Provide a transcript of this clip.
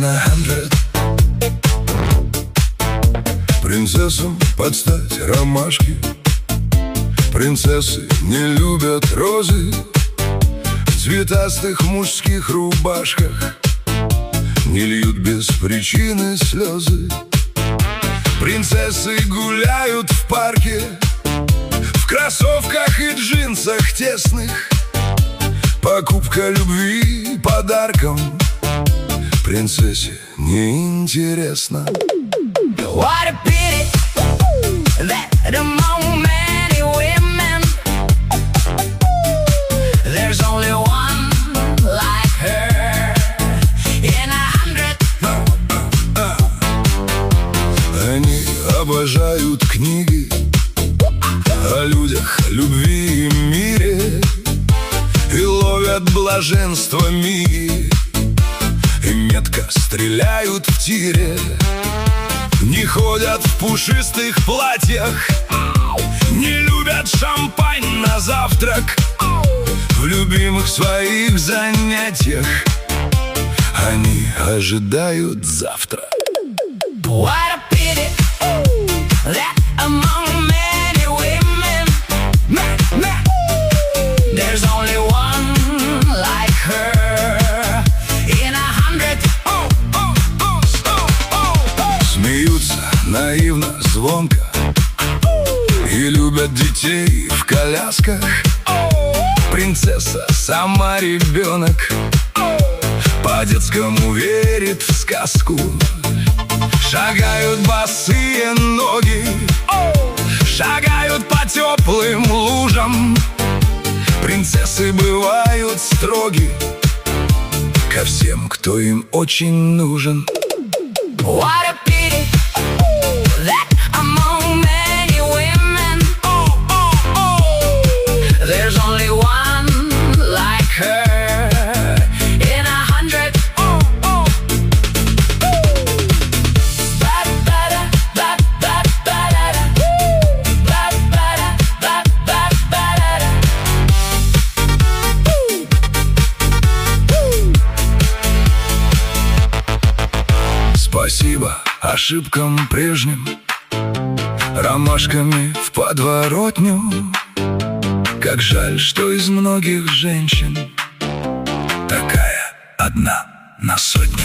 100. Принцессам подстать ромашки. Принцессы не любят розы в цветастых мужских рубашках, не льют без причины слезы. Принцессы гуляют в парке в кроссовках и джинсах тесных. Покупка любви подарком принцессе неинтересно. What a pity that among many women there's only one like her in 100. Они обожают книги о людях, любви и мире, и ловят блаженство миги, и метко стреляют в тире. Не ходят в пушистых платьях, не любят шампань на завтрак. В любимых своих занятиях они ожидают завтра. What a pity that among many women there's only one like her in 100. Смеются наивно, звонко и любят детей в колясках. Принцесса сама ребенок, по-детскому верит в сказку. Шагают босые ноги, шагают по теплым лужам. Принцессы бывают строги ко всем, кто им очень нужен. What a pity that among many women there's only one like her in 100. Спасибо ошибкам прежним, ромашками в подворотню. Как жаль, что из многих женщин такая одна на сотню.